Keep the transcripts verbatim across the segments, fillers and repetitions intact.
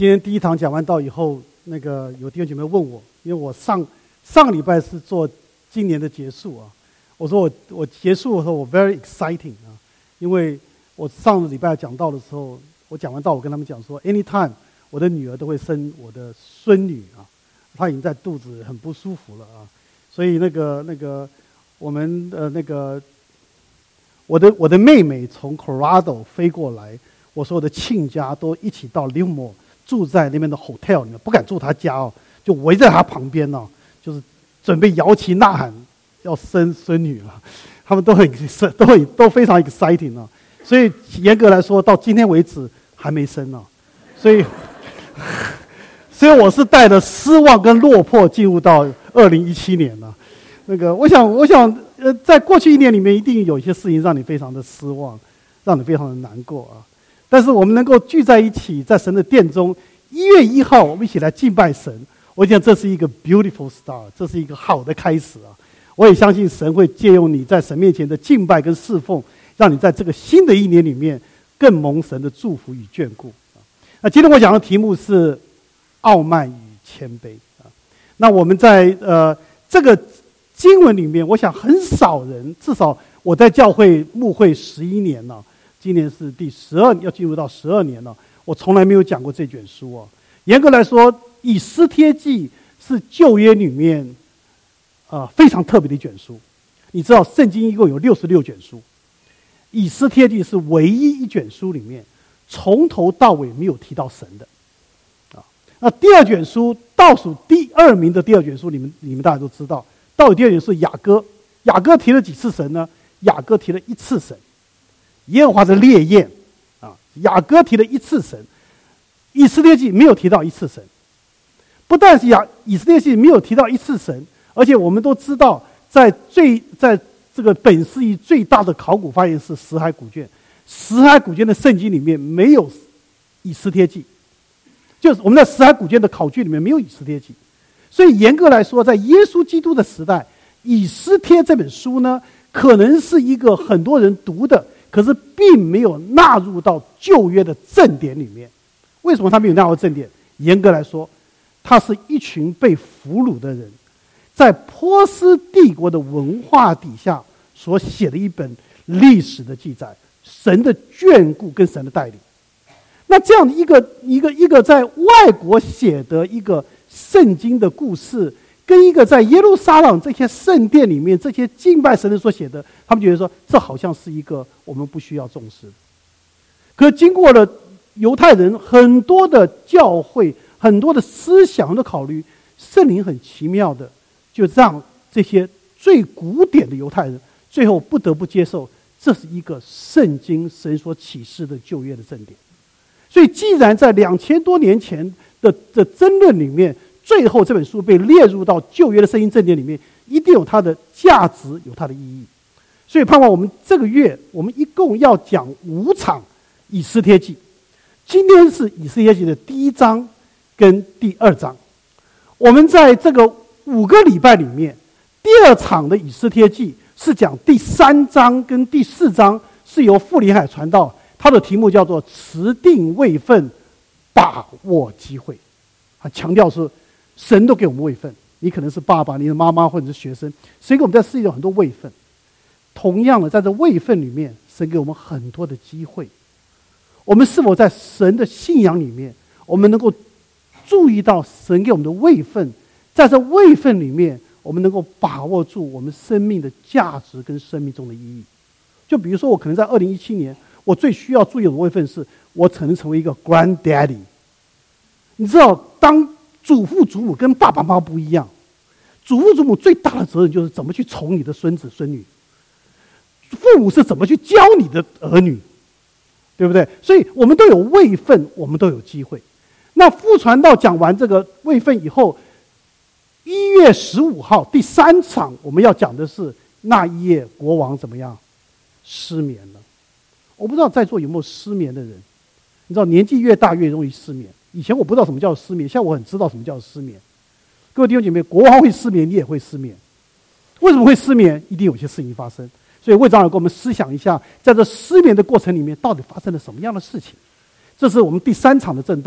今天第一堂讲完道以后，那个有弟兄姐妹问我，因为我上上个礼拜是做今年的结束啊，我说我我结束的时候我 very exciting 啊，因为我上个礼拜讲道的时候，我讲完道，我跟他们讲说 ，anytime 我的女儿都会生我的孙女啊，她已经在肚子很不舒服了啊，所以那个那个我们呃那个我的我的妹妹从 Colorado 飞过来，我所有的亲家都一起到 Livermore。住在那边的 hotel 里面，不敢住他家哦，就围在他旁边哦，就是准备摇旗呐喊要生孙女了，他们都很都很都非常 exciting 哦，所以严格来说，到今天为止还没生呢，所以所以我是带着失望跟落魄进入到二零一七年了。那个，我想，我想，呃，在过去一年里面，一定有一些事情让你非常的失望，让你非常的难过啊。但是我们能够聚在一起，在神的殿中，一月一号，我们一起来敬拜神。我想这是一个 beautiful start， 这是一个好的开始啊！我也相信神会借用你在神面前的敬拜跟侍奉，让你在这个新的一年里面更蒙神的祝福与眷顾。那今天我讲的题目是傲慢与谦卑啊。那我们在呃这个经文里面，我想很少人，至少我在教会牧会十一年了。今年是第十二，要进入到十二年了。我从来没有讲过这卷书哦。严格来说，以斯帖记是旧约里面，呃，非常特别的一卷书。你知道，圣经一共有六十六卷书，以斯帖记是唯一一卷书里面，从头到尾没有提到神的。啊，那第二卷书倒数第二名的第二卷书，你们你们大家都知道，倒数第二卷书是雅歌。雅歌提了几次神呢？雅歌提了一次神。耶和华的烈焰啊，雅歌提了一次神，以斯帖记没有提到一次神。不但是雅以斯帖记没有提到一次神，而且我们都知道，在最在这个本世纪最大的考古发现是死海古卷，死海古卷的圣经里面没有以斯帖记，就是我们在死海古卷的考据里面没有以斯帖记。所以严格来说，在耶稣基督的时代，以斯帖这本书呢，可能是一个很多人读的。可是并没有纳入到旧约的正典里面。为什么他没有纳入正典？严格来说，他是一群被俘虏的人，在波斯帝国的文化底下所写的一本历史的记载，神的眷顾跟神的带领。那这样的一个一个一个在外国写的一个圣经的故事，跟一个在耶路撒冷这些圣殿里面这些敬拜神的所写的，他们觉得说这好像是一个我们不需要重视的。可是经过了犹太人很多的教会、很多的思想的考虑，圣灵很奇妙的就让这些最古典的犹太人最后不得不接受，这是一个圣经神所启示的旧约的正典。所以既然在两千多年前的的争论里面，最后这本书被列入到旧约的圣经正典里面，一定有它的价值，有它的意义。所以盼望我们这个月，我们一共要讲五场以斯帖记。今天是以斯帖记的第一章跟第二章。我们在这个五个礼拜里面，第二场的以斯帖记是讲第三章跟第四章，是由傅里海传道，他的题目叫做持定位分，把握机会。他强调是神都给我们位分，你可能是爸爸，你的妈妈或者是学生，神给我们在世界有很多位分。同样的，在这位分里面，神给我们很多的机会。我们是否在神的信仰里面，我们能够注意到神给我们的位分，在这位分里面，我们能够把握住我们生命的价值跟生命中的意义。就比如说，我可能在二零一七年，我最需要注意的位分是，我可能成为一个 granddaddy。你知道，当祖父祖母跟爸爸妈妈不一样，祖父祖母最大的责任就是怎么去宠你的孙子孙女，父母是怎么去教你的儿女，对不对？所以我们都有位分，我们都有机会。那父传道讲完这个位分以后，一月十五号第三场我们要讲的是那一夜国王怎么样失眠了。我不知道在座有没有失眠的人，你知道年纪越大越容易失眠。以前我不知道什么叫失眠，现在我很知道什么叫失眠。各位弟兄姐妹，国王会失眠，你也会失眠。为什么会失眠？一定有些事情发生。所以魏长老跟我们思想一下，在这失眠的过程里面，到底发生了什么样的事情？这是我们第三场的正道。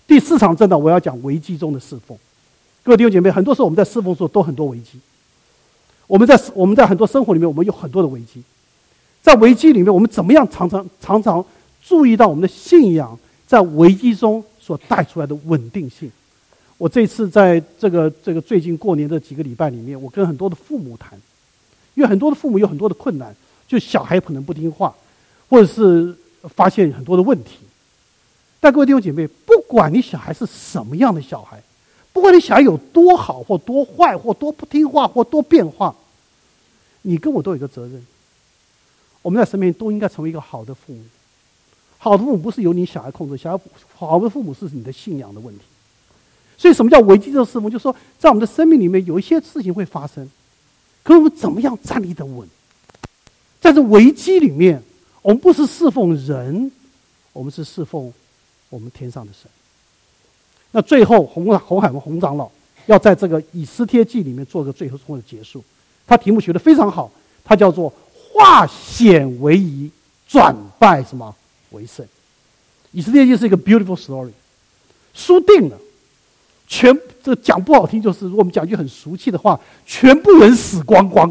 第四场真的我要讲危机中的侍奉。各位弟兄姐妹，很多时候我们在侍奉的时候都很多危机。我们在我们在很多生活里面，我们有很多的危机。在危机里面，我们怎么样常常常常注意到我们的信仰在危机中所带出来的稳定性？我这次在这个这个最近过年的几个礼拜里面，我跟很多的父母谈，因为很多的父母有很多的困难，就小孩可能不听话，或者是发现很多的问题。但各位弟兄姐妹，不管你小孩是什么样的小孩，不管你小孩有多好或多坏或多不听话或多变化，你跟我都有一个责任。我们在身边都应该成为一个好的父母。好的父母不是由你小孩控制，小孩好的父母是你的信仰的问题。所以什么叫危机中的侍奉？就是说在我们的生命里面有一些事情会发生，可是我们怎么样站立得稳？在这危机里面，我们不是侍奉人，我们是侍奉我们天上的神。那最后洪洪海文洪长老要在这个以斯帖记里面做个最后的结束，他题目学得非常好，他叫做化险为夷，转败什么为胜。以斯帖记是一个 beautiful story， 输定了，全这讲不好听就是，如果我们讲一句很俗气的话，全部人死光光。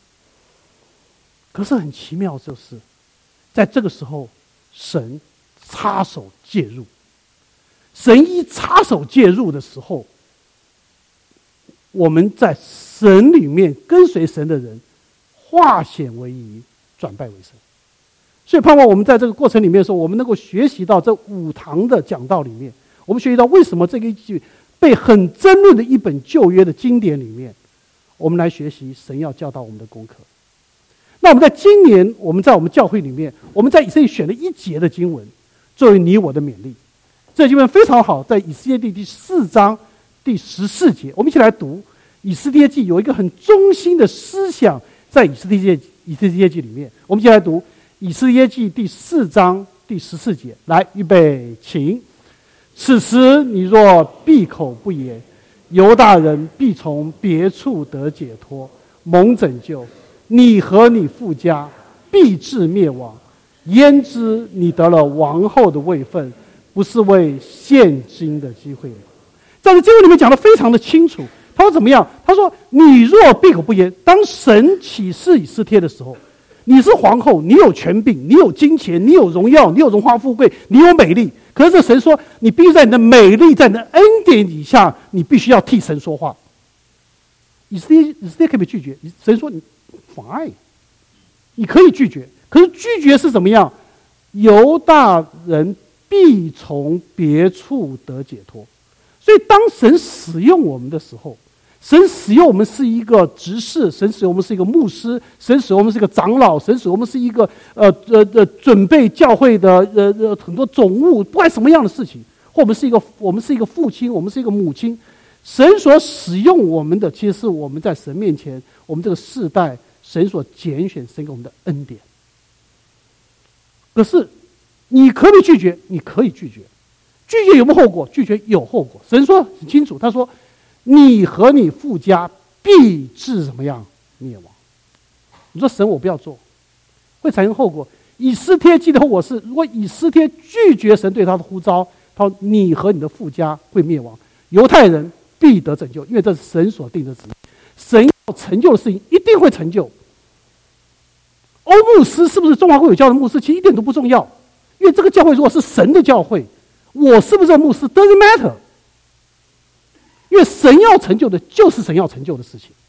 可是很奇妙，就是在这个时候，神插手介入。神一插手介入的时候，我们在神里面跟随神的人，化险为夷，转败为胜。所以盼望我们在这个过程里面的时候，我们能够学习到这五堂的讲道里面，我们学习到为什么这个一句被很争论的一本旧约的经典里面，我们来学习神要教导我们的功课。那我们在今年，我们在我们教会里面，我们在以色列选了一节的经文作为你我的勉励。这经文非常好，在以斯帖记第四章第十四节，我们一起来读。以斯帖记有一个很中心的思想，在以斯帖记以斯帖记里面，我们一起来读以斯帖记第四章第十四节。来，预备，请。此时你若闭口不言，犹大人必从别处得解脱，蒙拯救。你和你父家必至灭亡。焉知你得了王后的位分，不是为现今的机会吗？在这经文里面讲得非常的清楚。他说怎么样？他说你若闭口不言，当神启示以斯帖的时候，你是皇后，你有权柄，你有金钱，你有荣耀，你有荣华富贵，你有美丽。可是这神说，你必须在你的美丽，在你的恩典底下，你必须要替神说话。以斯帖以斯帖可不可以拒绝？神说你 fine， 你可以拒绝。可是拒绝是怎么样？犹大人必从别处得解脱。所以当神使用我们的时候，神使用我们是一个执事，神使用我们是一个牧师，神使用我们是一个长老，神使用我们是一个呃呃呃准备教会的呃呃很多总务，不管什么样的事情，或我们是一个我们是一个父亲，我们是一个母亲，神所使用我们的，其实是我们在神面前，我们这个世代神所拣选，神给我们的恩典。可是你可不可以拒绝？你可以拒绝。拒绝有没有后果？拒绝有后果。神说很清楚，他说你和你父家必致怎么样灭亡。你说神我不要做，会产生后果。以斯帖记的后果是，如果以斯帖拒绝神对他的呼召，他说你和你的父家会灭亡，犹太人必得拯救，因为这是神所定的旨意。神要成就的事情一定会成就。欧牧师是不是中华会有教的牧师，其实一点都不重要，因为这个教会如果是神的教会，我是不是牧师 doesn't matter， 因为神要成就的就是神要成就的事情。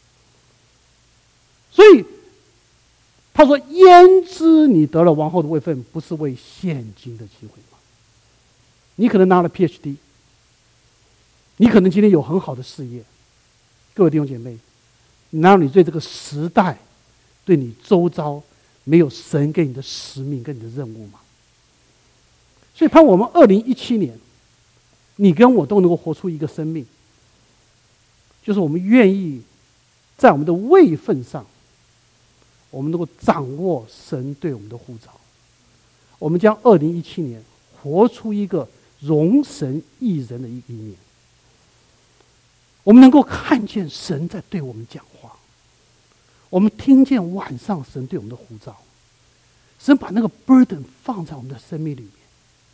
所以他说焉知你得了王后的位分，不是为现今的机会吗？你可能拿了 P H D， 你可能今天有很好的事业，各位弟兄姐妹，难道你对这个时代，对你周遭没有神给你的使命跟你的任务吗？所以盼我们二零一七年，你跟我都能够活出一个生命，就是我们愿意在我们的位分上，我们能够掌握神对我们的呼召。我们将二零一七年活出一个荣神益人的一一年。我们能够看见神在对我们讲话，我们听见晚上神对我们的呼召，神把那个 burden 放在我们的生命里面。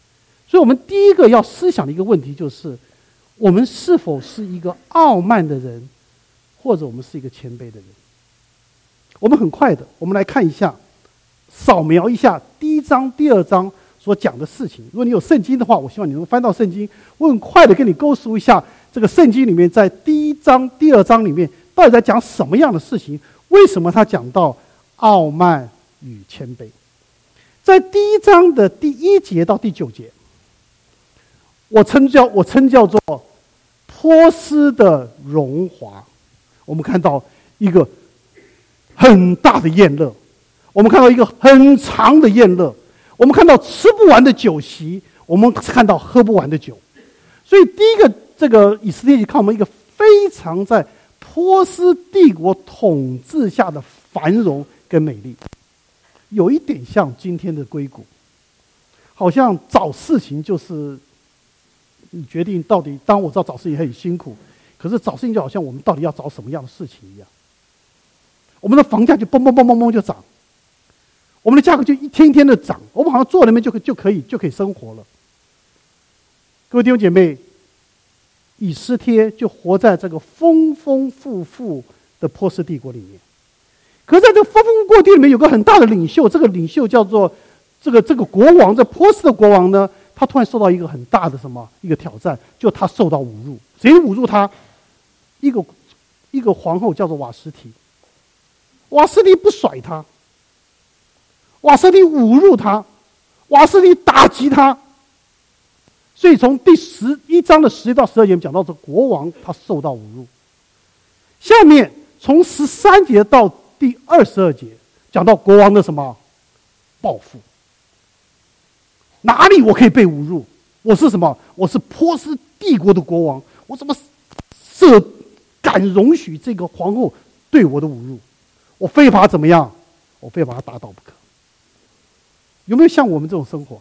所以我们第一个要思想的一个问题就是，我们是否是一个傲慢的人，或者我们是一个谦卑的人？我们很快的，我们来看一下，扫描一下第一章、第二章所讲的事情。如果你有圣经的话，我希望你能翻到圣经，我很快的跟你勾述一下这个圣经里面在第一章、第二章里面到底在讲什么样的事情？为什么他讲到傲慢与谦卑？在第一章的第一节到第九节，我称叫我称叫做波斯的荣华。我们看到一个很大的宴乐，我们看到一个很长的宴乐，我们看到吃不完的酒席，我们看到喝不完的酒。所以第一个，这个以色列就看我们一个非常在波斯帝国统治下的繁荣跟美丽，有一点像今天的硅谷，好像找事情就是你决定到底。当然我知道找事情很辛苦，可是找事情就好像我们到底要找什么样的事情一样。我们的房价就嘣嘣嘣嘣嘣就涨，我们的价格就一天一天的涨，我们好像坐那边就可就可以就可以生活了。各位弟兄姐妹，以斯帖就活在这个丰丰富富的波斯帝国里面。可是在这个丰丰富富里面有个很大的领袖，这个领袖叫做这个这个国王，这波斯的国王呢，他突然受到一个很大的什么一个挑战，就他受到侮辱。谁侮辱他？一个一个皇后叫做瓦实提。瓦实提不甩他，瓦实提侮辱他，瓦实提打击他。所以从第十一章的十一到十二节讲到这国王他受到侮辱。下面从十三节到第二十二节讲到国王的什么报复。哪里我可以被侮辱？我是什么？我是波斯帝国的国王，我怎么舍敢容许这个皇后对我的侮辱？我非把他怎么样？我非把他打倒不可。有没有像我们这种生活？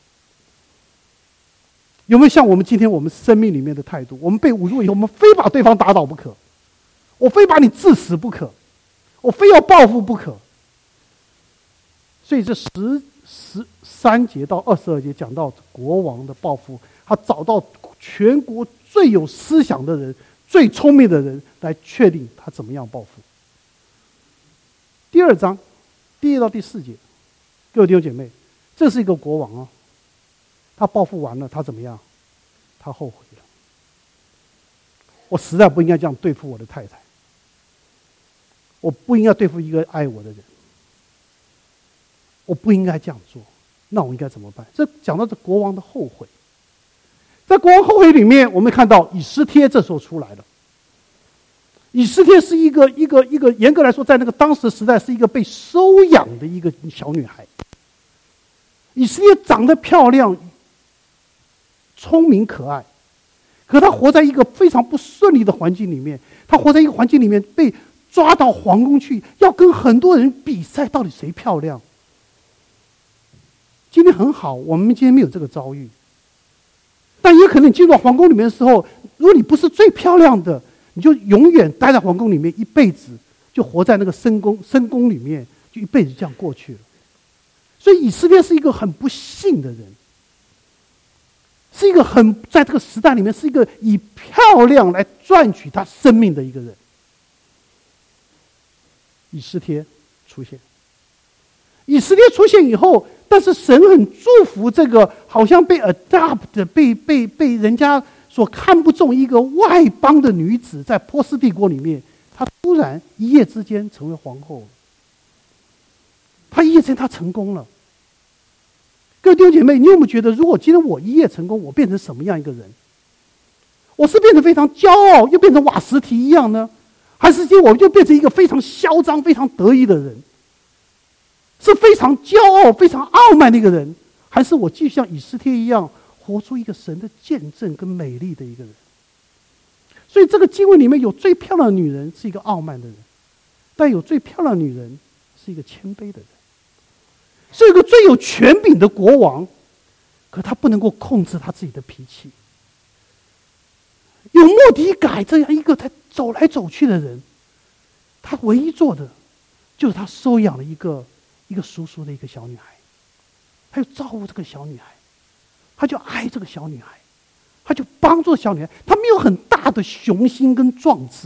有没有像我们今天我们生命里面的态度？我们被侮辱以后，我们非把对方打倒不可，我非把你致死不可，我非要报复不可。所以这十十三节到二十二节讲到国王的报复，他找到全国最有思想的人、最聪明的人来确定他怎么样报复。第二章第一到第四节，各位弟兄姐妹，这是一个国王啊，他报复完了，他怎么样？他后悔了。我实在不应该这样对付我的太太，我不应该对付一个爱我的人，我不应该这样做。那我应该怎么办？这讲到这国王的后悔，在国王后悔里面，我们看到以斯帖这时候出来了。以斯帖是一个一个一个严格来说，在那个当时的时代是一个被收养的一个小女孩。以斯帖长得漂亮、聪明、可爱，可她活在一个非常不顺利的环境里面。她活在一个环境里面，被抓到皇宫去，要跟很多人比赛，到底谁漂亮。今天很好，我们今天没有这个遭遇，但也可能你进入皇宫里面的时候，如果你不是最漂亮的，你就永远待在皇宫里面，一辈子就活在那个深宫深宫里面，就一辈子这样过去了。所以以色列是一个很不幸的人，是一个很在这个时代里面是一个以漂亮来赚取他生命的一个人。以斯帖出现，以斯帖出现以后，但是神很祝福这个好像被 adopt 被被被人家所看不中一个外邦的女子，在波斯帝国里面，她突然一夜之间成为皇后了。她一夜之间她成功了。各位弟兄姐妹，你有没有觉得，如果今天我一夜成功，我变成什么样一个人？我是变成非常骄傲，又变成瓦实提一样呢？还是今天我就变成一个非常嚣张、非常得意的人？是非常骄傲、非常傲慢的一个人，还是我继续像以斯帖一样，活出一个神的见证跟美丽的一个人？所以这个经文里面有最漂亮的女人是一个傲慢的人，但有最漂亮的女人是一个谦卑的人。是一个最有权柄的国王，可他不能够控制他自己的脾气。有末底改这样一个他走来走去的人，他唯一做的就是他收养了一个一个叔叔的一个小女孩，他要照顾这个小女孩， 他就爱这个小女孩，他就帮助小女孩，他没有很大的雄心跟壮志。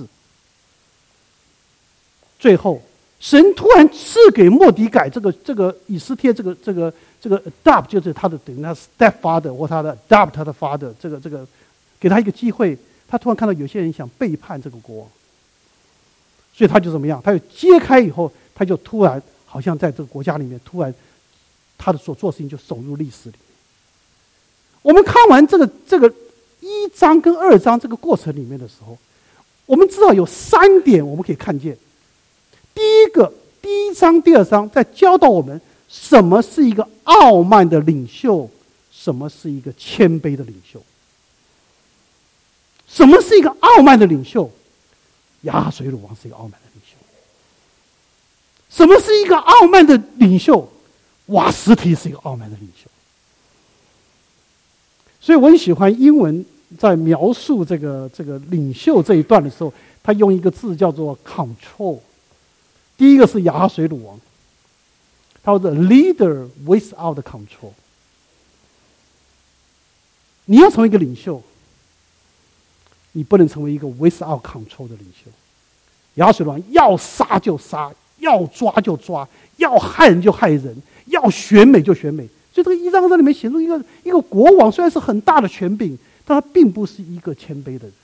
最后，神突然赐给末底改这个这个以斯帖这个这个这个 adopt 就是他的等于他 stepfather 或他的 adopt 他的 father 这个这个给他一个机会，他突然看到有些人想背叛这个国王，所以他就怎么样？他就揭开以后，他就突然好像在这个国家里面，突然他的所做事情就走入历史里面。我们看完这个这个一章跟二章这个过程里面的时候，我们知道有三点我们可以看见。第一个，第一章、第二章在教导我们什么是一个傲慢的领袖，什么是一个谦卑的领袖。什么是一个傲慢的领袖？亚哈水鲁王是一个傲慢的领袖。什么是一个傲慢的领袖？瓦实提是一个傲慢的领袖。所以我很喜欢英文在描述这个这个领袖这一段的时候，他用一个字叫做 control。第一个是亚哈水鲁王，他说 the leader without control。你要成为一个领袖，你不能成为一个 without control 的领袖。亚哈水鲁王要杀就杀，要抓就抓，要害人就害人，要选美就选美。所以这个一章在里面显出一个一个国王虽然是很大的权柄，但他并不是一个谦卑的人。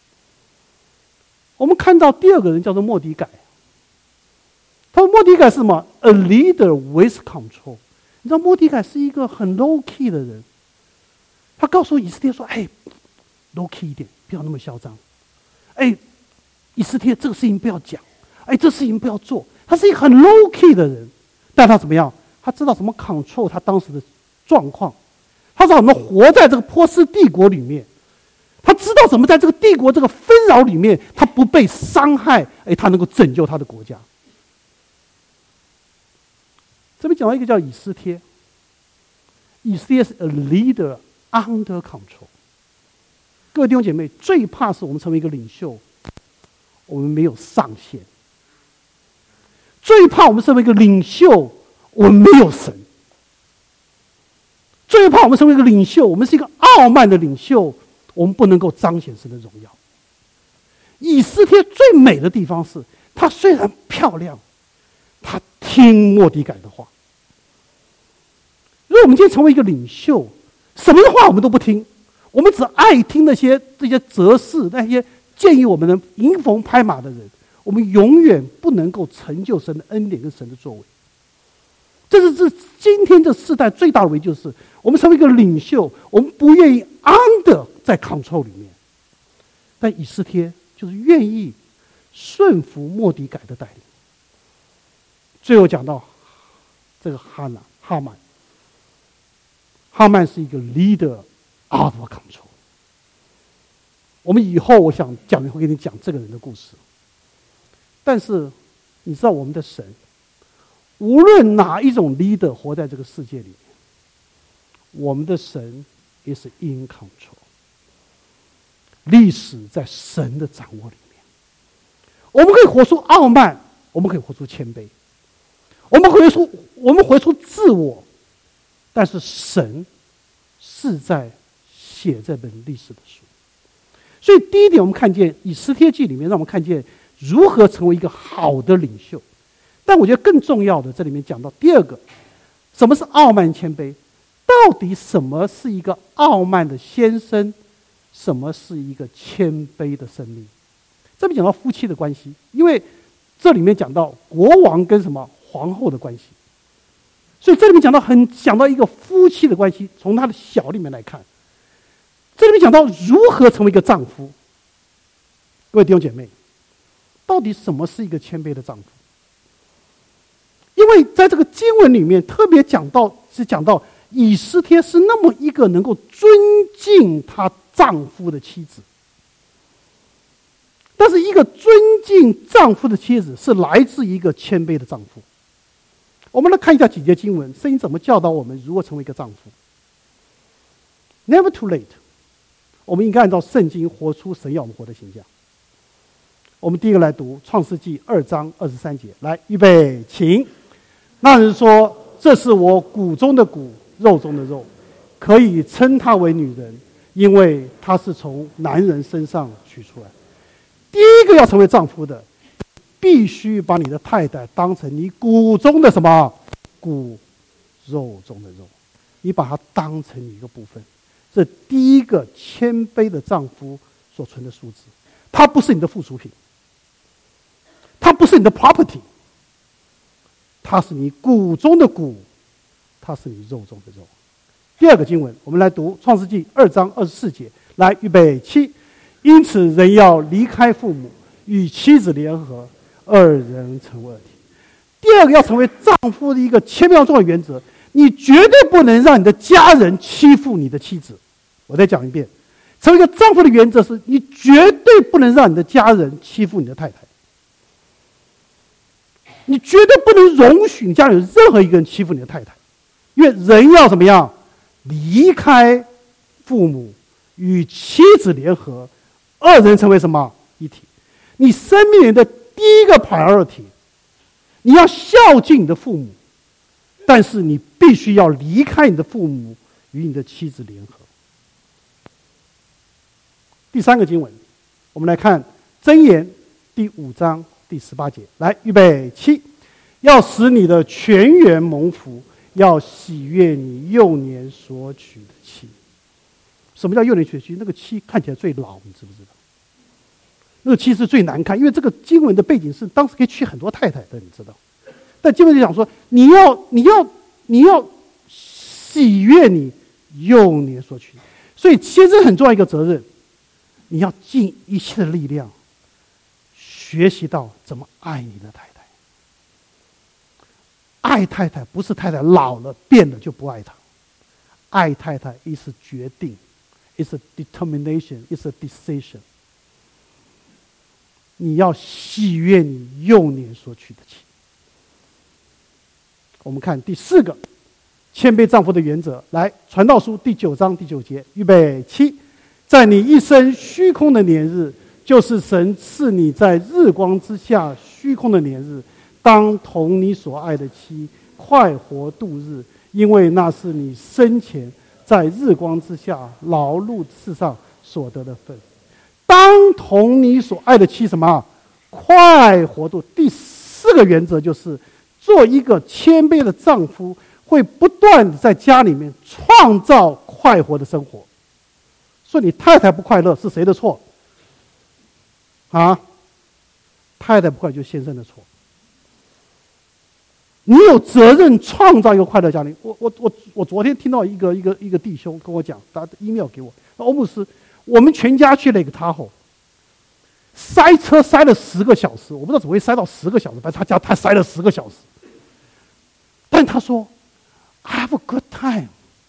我们看到第二个人叫做末底改。他说末底改是什么 ？A leader with control。你知道末底改是一个很 low key 的人，他告诉以斯帖说：“哎 ，low key 一点，不要那么嚣张。哎，以斯帖这个事情不要讲，哎，这事情不要做。”他是一个很 low key 的人，但他怎么样？他知道怎么 control 他当时的状况，他知道怎么活在这个波斯帝国里面，他知道怎么在这个帝国这个纷扰里面，他不被伤害，哎，他能够拯救他的国家。这边讲到一个叫以斯帖，以斯帖是 a leader under control。各位弟兄姐妹，最怕是我们成为一个领袖，我们没有上限；最怕我们成为一个领袖，我们没有神；最怕我们成为一个领袖，我们是一个傲慢的领袖，我们不能够彰显神的荣耀。以斯帖最美的地方是，她虽然漂亮，她听末底改的话。如果我们今天成为一个领袖，什么的话我们都不听，我们只爱听那些这些责事，那些建议我们的迎风拍马的人，我们永远不能够成就神的恩典跟神的作为。这是这今天这世代最大的危机，就是我们成为一个领袖，我们不愿意 under 在 control 里面。但以斯帖就是愿意顺服末底改的带领。最后讲到这个哈拿哈曼。哈曼是一个 leader out of control。我们以后我想讲会给你讲这个人的故事。但是你知道我们的神，无论哪一种 leader 活在这个世界里面，我们的神也是 in control。历史在神的掌握里面，我们可以活出傲慢，我们可以活出谦卑，我们可以说我们活出自我。但是神是在写这本历史的书，所以第一点，我们看见以斯帖记里面，让我们看见如何成为一个好的领袖。但我觉得更重要的，这里面讲到第二个，什么是傲慢谦卑？到底什么是一个傲慢的先生？什么是一个谦卑的生命？这边讲到夫妻的关系，因为这里面讲到国王跟什么皇后的关系。所以这里面讲到很讲到一个夫妻的关系，从他的小里面来看，这里面讲到如何成为一个丈夫。各位弟兄姐妹，到底什么是一个谦卑的丈夫？因为在这个经文里面特别讲到，是讲到以斯帖是那么一个能够尊敬她丈夫的妻子，但是一个尊敬丈夫的妻子是来自一个谦卑的丈夫。我们来看一下几节经文，圣经怎么教导我们如何成为一个丈夫。Never too late， 我们应该按照圣经活出神要我们活的形象。我们第一个来读创世纪二章二十三节，来，预备，请。那人说：“这是我骨中的骨，肉中的肉， 可以称她为女人，因为她是从男人身上取出来。第一个要成为丈夫的，必须把你的太太当成你骨中的什么？骨，肉中的肉，你把它当成一个部分。这第一个谦卑的丈夫所存的素质，它不是你的附属品，它不是你的 property， 它是你骨中的骨，它是你肉中的肉。第二个经文，我们来读创世纪二章二十四节。来，预备起。因此人要离开父母，与妻子联合，二人成为二体。第二个要成为丈夫的一个千妙重要原则，你绝对不能让你的家人欺负你的妻子。我再讲一遍，成为一个丈夫的原则是，你绝对不能让你的家人欺负你的太太，你绝对不能容许你家里有任何一个人欺负你的太太，因为人要怎么样？离开父母，与妻子联合，二人成为什么？一体。你生命里的第一个 priority， 你要孝敬你的父母，但是你必须要离开你的父母，与你的妻子联合。第三个经文，我们来看箴言第五章第十八节。来，预备起。要使你的全员蒙福，要喜悦你幼年所娶的妻。什么叫幼年娶妻？那个妻看起来最老，你知不知道？那个妻是最难看，因为这个经文的背景是当时可以娶很多太太的，你知道。但经文就讲说，你要你要你要喜悦你幼年所娶。所以先生很重要一个责任，你要尽一切的力量，学习到怎么爱你的太太。爱太太不是太太老了变了就不爱她，爱太太意思决定 ，is a determination, is a decision。你要喜悦你幼年所娶的妻。我们看第四个谦卑丈夫的原则。来，传道书第九章第九节，预备起。在你一生虚空的年日，就是神赐你在日光之下虚空的年日，当同你所爱的妻快活度日，因为那是你生前在日光之下劳碌世上所得的份。当同你所爱的妻什么？快活度。第四个原则就是，做一个谦卑的丈夫，会不断地在家里面创造快活的生活。所以你太太不快乐是谁的错？啊，太太不快乐就是先生的错。你有责任创造一个快乐家庭。我我我我昨天听到一个一个一个弟兄跟我讲，他 email 给我，欧牧师，我们全家去了一个塔后，塞车塞了十个小时，我不知道怎么会塞到十个小时，但他家他塞了十个小时。但他说 ，I have a good time。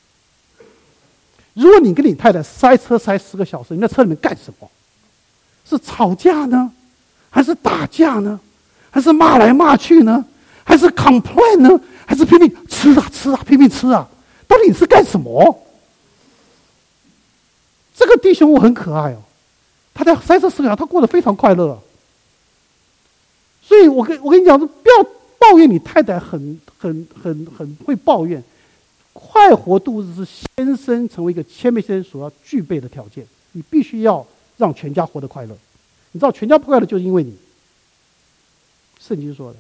如果你跟你太太塞车塞十个小时，你在车里面干什么？是吵架呢，还是打架呢，还是骂来骂去呢？还是 complain 呢？还是拼命吃啊吃啊拼命吃啊？到底你是干什么？这个弟兄我很可爱哦，他在塞车十个小时，他过得非常快乐。所以我跟我跟你讲，不要抱怨你太太很很很很会抱怨。快活度日是先生成为一个谦卑先生所要具备的条件。你必须要让全家活得快乐。你知道全家不快乐就是因为你。圣经说的。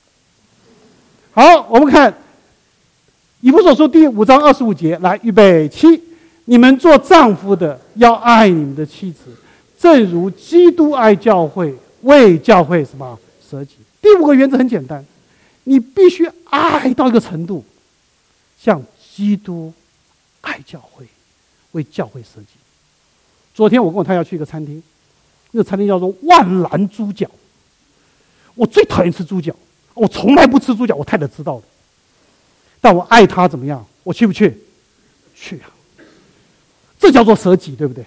好，我们看以弗所书第五章二十五节，来，预备起。你们做丈夫的要爱你们的妻子，正如基督爱教会，为教会什么舍己。第五个原则很简单，你必须爱到一个程度，像基督爱教会，为教会舍己。昨天我跟我太太要去一个餐厅，那个餐厅叫做万岚猪脚，我最讨厌吃猪脚。我从来不吃猪脚，我太太知道的。但我爱他怎么样？我去不去？去啊！这叫做舍己，对不对？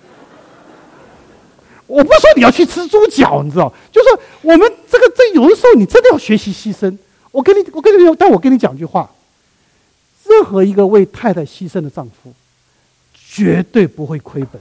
我不说你要去吃猪脚，你知道，就是我们这个这有的时候你真的要学习牺牲。我跟你，我跟你，但我跟你讲句话：任何一个为太太牺牲的丈夫，绝对不会亏本，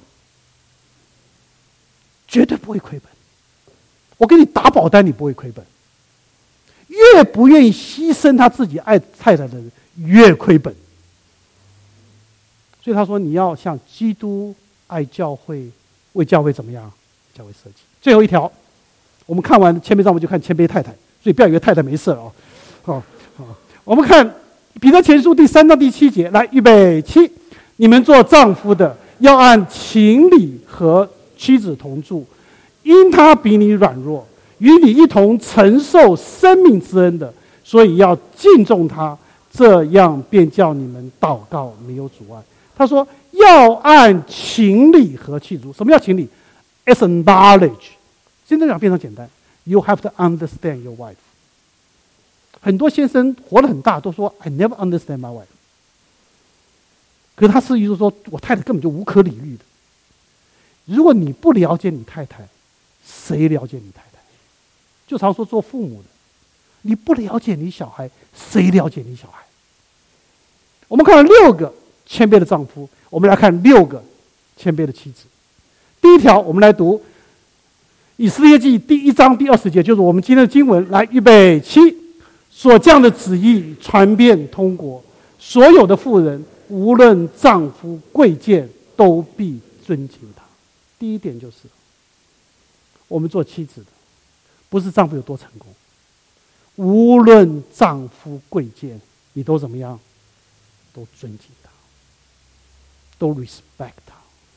绝对不会亏本。我给你打保单，你不会亏本。越不愿意牺牲他自己爱太太的人，越亏本。 所以他说你要像基督爱教会，为教会怎么样？教会设计。最后一条，我们看完谦卑丈夫就看谦卑太太，所以不要以为太太没事哦。好，好，我们看彼得前书第三章第七节，来，预备起，你们做丈夫的要按情理和妻子同住，因他比你软弱，与你一同承受生命之恩的，所以要敬重他，这样便叫你们祷告没有阻碍。他说要按情理和气足。什么叫情理？ It's a knowledge。 现在讲非常简单， You have to understand your wife。 很多先生活得很大都说 I never understand my wife， 可是他是意思说我太太根本就无可理喻的。如果你不了解你太太，谁了解你太太？就常说做父母的，你不了解你小孩，谁了解你小孩？我们看了六个谦卑的丈夫，我们来看六个谦卑的妻子。第一条，我们来读以斯帖记第一章第二十节，就是我们今天的经文。来，预备起，所降的旨意传遍通国，所有的妇人无论丈夫贵贱，都必尊敬他。第一点就是，我们做妻子的，不是丈夫有多成功，无论丈夫贵贱，你都怎么样？都尊敬他，都 respect 他。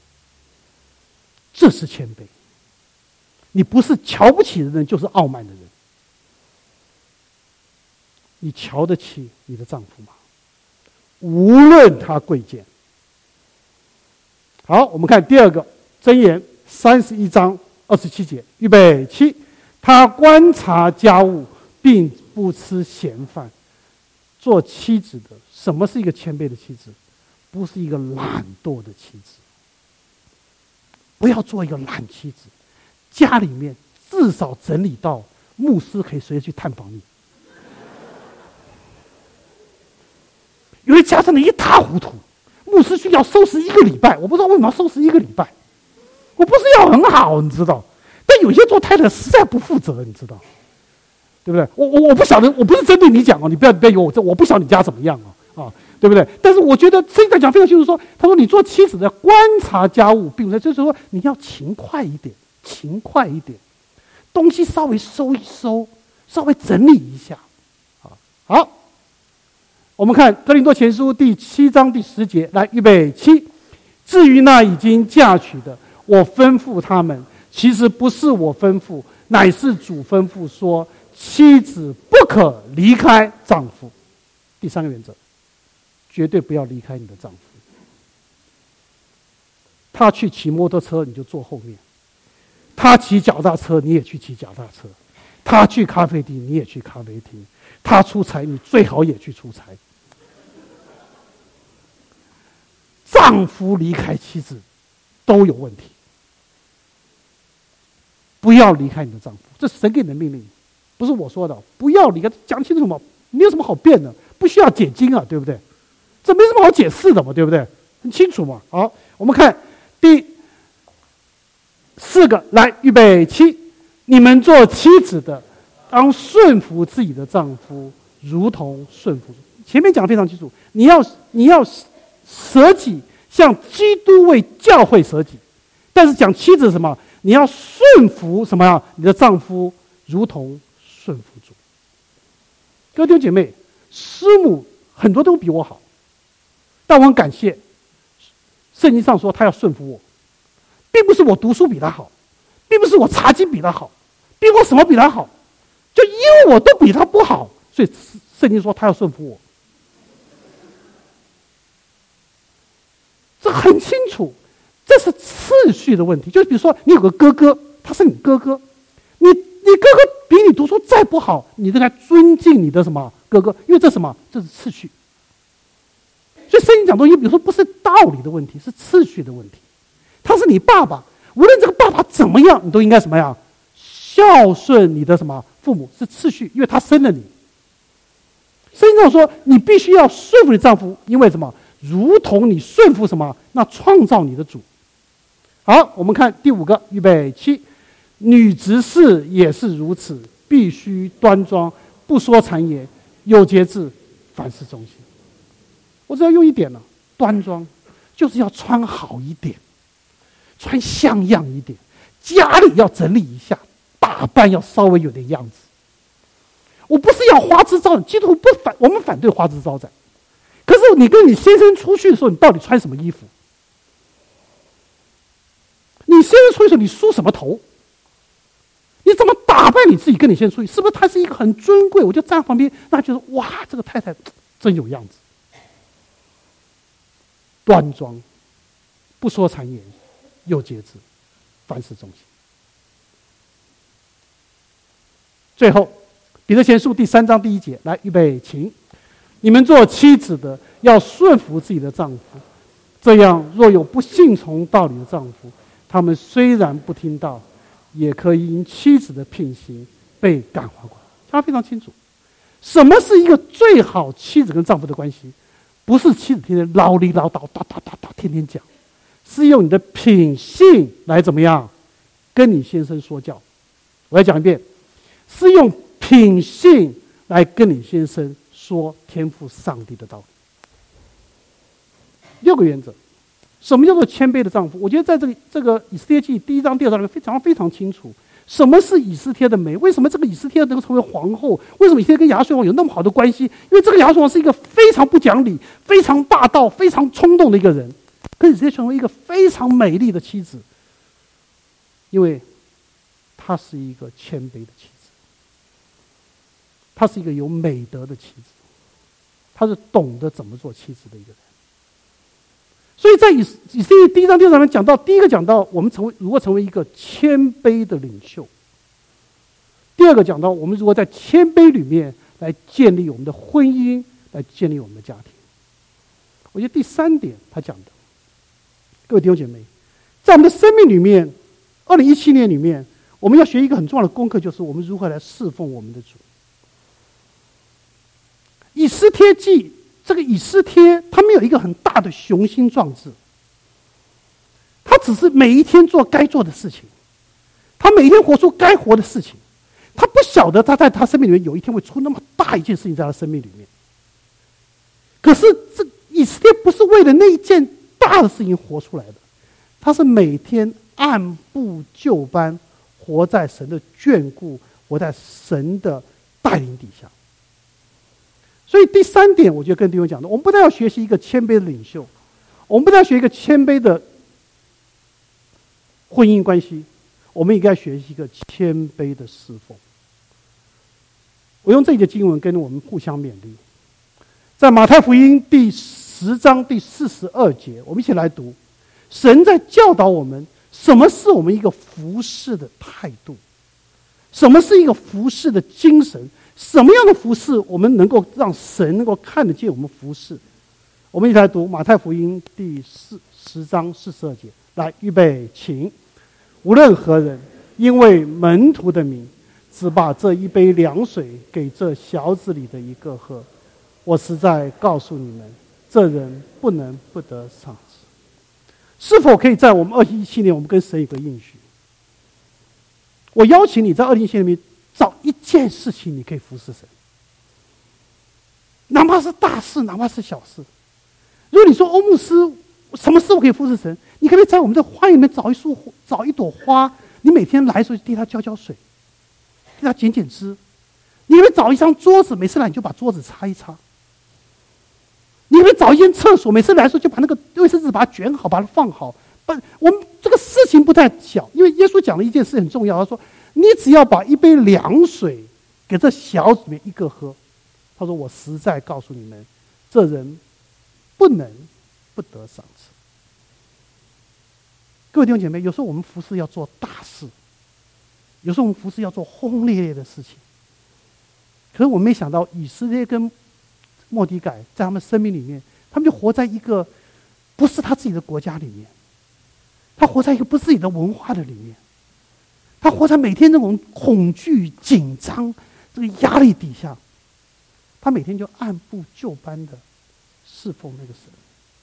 这是谦卑。你不是瞧不起的人，就是傲慢的人。你瞧得起你的丈夫吗？无论他贵贱。好，我们看第二个箴言三十一章二十七节，预备起，他观察家务，并不吃闲饭。做妻子的，什么是一个谦卑的妻子？不是一个懒惰的妻子。不要做一个懒妻子，家里面至少整理到牧师可以随时去探访你。有的家真的一塌糊涂，牧师需要收拾一个礼拜，我不知道为什么要收拾一个礼拜。我不是要很好，你知道，但有些做太太实在不负责，你知道，对不对？我我我不晓得，我不是针对你讲哦，你不要不要有我这，我不晓得你家怎么样啊啊，对不对？但是我觉得圣经讲非常清楚说，他说你做妻子的观察家务，并不是就是说你要勤快一点，勤快一点，东西稍微收一收，稍微整理一下，啊，好。我们看哥林多前书第七章第十节，来，预备起。至于那已经嫁娶的，我吩咐他们，其实不是我吩咐，乃是主吩咐说，妻子不可离开丈夫。第三个原则，绝对不要离开你的丈夫。他去骑摩托车，你就坐后面；他骑脚踏车，你也去骑脚踏车；他去咖啡厅，你也去咖啡厅；他出差，你最好也去出差。丈夫离开妻子都有问题，不要离开你的丈夫，这是神给你的命令，不是我说的。不要离开，讲清楚嘛，没有什么好辩的，不需要解经啊，对不对？这没什么好解释的嘛，对不对？很清楚嘛。好，我们看第四个，来，预备起，你们做妻子的，当顺服自己的丈夫，如同顺服。前面讲得非常清楚，你要你要舍己，像基督为教会舍己。但是讲妻子是什么？你要顺服什么呀？你的丈夫如同顺服主。各位弟兄姐妹，师母很多都比我好，但我很感谢，圣经上说他要顺服我，并不是我读书比他好，并不是我查经比他好，并不是我什么比他好，就因为我都比他不好，所以圣经说他要顺服我。这很清楚，这是次序的问题。就比如说，你有个哥哥，他是你哥哥，你你哥哥比你读书再不好，你应该尊敬你的什么哥哥，因为这什么？这是次序。所以圣经讲东西，比如说不是道理的问题，是次序的问题。他是你爸爸，无论这个爸爸怎么样，你都应该什么样？孝顺你的什么父母，是次序，因为他生了你。圣经上说，你必须要顺服你丈夫，因为什么？如同你顺服什么？那创造你的主。好，我们看第五个，预备起。女执事也是如此，必须端庄，不说谗言，有节制，凡事忠心。我只要用一点了，端庄， 就是要穿好一点，穿像样一点，家里要整理一下，打扮要稍微有点样子。我不是要花枝招展，基督徒不反，我们反对花枝招展。可是你跟你先生出去的时候，你到底穿什么衣服？你先生出去的时候，你梳什么头？你怎么打扮你自己？跟你先生出去，是不是他是一个很尊贵？我就站在旁边，那觉得哇，这个太太真有样子，端庄，不说谗言，有节制，凡事忠心。最后，彼得前书第三章第一节，来预备，请你们做妻子的要顺服自己的丈夫，这样若有不信从道理的丈夫，他们虽然不听道，也可以因妻子的品行被感化过来。他非常清楚，什么是一个最好妻子跟丈夫的关系？不是妻子天天唠里唠叨、哒哒哒哒天天讲，是用你的品性来怎么样跟你先生说教。我要讲一遍，是用品性来跟你先生说天父上帝的道理。六个原则。什么叫做谦卑的丈夫？我觉得在这个这个以斯帖记第一章、第二章里面非常非常清楚，什么是以斯帖的美？为什么这个以斯帖能够成为皇后？为什么以斯帖跟亚述王有那么好的关系？因为这个亚述王是一个非常不讲理、非常霸道、非常冲动的一个人，可以直接成为一个非常美丽的妻子，因为她是一个谦卑的妻子，她是一个有美德的妻子，她是懂得怎么做妻子的一个人。所以在以以色列第一章、第二章里面讲到，第一个讲到我们成为如何成为一个谦卑的领袖；第二个讲到我们如何在谦卑里面来建立我们的婚姻，来建立我们的家庭。我觉得第三点他讲的，各位弟兄姐妹，在我们的生命里面，二零一七年里面，我们要学一个很重要的功课，就是我们如何来侍奉我们的主。以斯帖记。这个以斯帖，他没有一个很大的雄心壮志，他只是每一天做该做的事情，他每一天活出该活的事情，他不晓得他在他生命里面有一天会出那么大一件事情在他生命里面。可是这以斯帖不是为了那一件大的事情活出来的，他是每天按部就班活在神的眷顾，活在神的带领底下。所以第三点，我觉得跟弟兄讲的，我们不但要学习一个谦卑的领袖，我们不但要学一个谦卑的婚姻关系，我们应该学习一个谦卑的侍奉。我用这一节经文跟我们互相勉励，在马太福音第十章第四十二节，我们一起来读。神在教导我们，什么是我们一个服侍的态度，什么是一个服侍的精神。什么样的服事，我们能够让神能够看得见我们服事？我们一起来读马太福音第四十章四十二节。来，预备，请。无论何人，因为门徒的名，只把这一杯凉水给这小子里的一个喝，我实在告诉你们，这人不能不得赏赐。是否可以在我们二零一七年，我们跟神有个应许？我邀请你在二零一七年里面找一件事情，你可以服侍神，哪怕是大事，哪怕是小事。如果你说欧牧师，什么事我可以服侍神？你可不可以在我们的花园里面找一束，找一朵花，你每天来的时候就替它浇浇水，替它剪剪枝。你可不可以找一张桌子，每次来你就把桌子擦一擦。你可不可以找一间厕所，每次来的时候就把那个卫生纸把它卷好，把它放好。不，我们这个事情不太小，因为耶稣讲了一件事很重要，他说你只要把一杯凉水给这小子里面一个喝，他说我实在告诉你们，这人不能不得赏赐。各位弟兄姐妹，有时候我们服事要做大事，有时候我们服事要做轰轰烈烈的事情，可是我没想到以色列跟末底改在他们生命里面，他们就活在一个不是他自己的国家里面，他活在一个不是自己的文化的里面，他活在每天那种恐惧、紧张、这个压力底下，他每天就按部就班的侍奉那个神。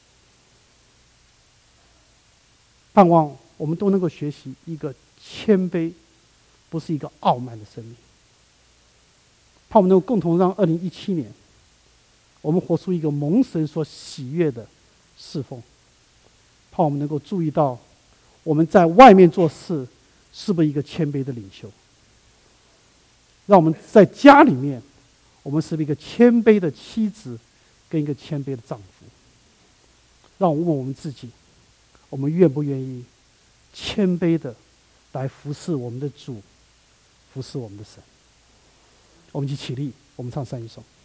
盼望我们都能够学习一个谦卑，不是一个傲慢的生命。盼我们能够共同让二零一七年，我们活出一个蒙神所喜悦的侍奉。 盼望我们能够注意到，我们在外面做事是不是一个谦卑的领袖？让我们在家里面，我们是不是一个谦卑的妻子，跟一个谦卑的丈夫？让我们问我们自己，我们愿不愿意谦卑的来服侍我们的主，服侍我们的神？我们一起起立，我们唱三一颂。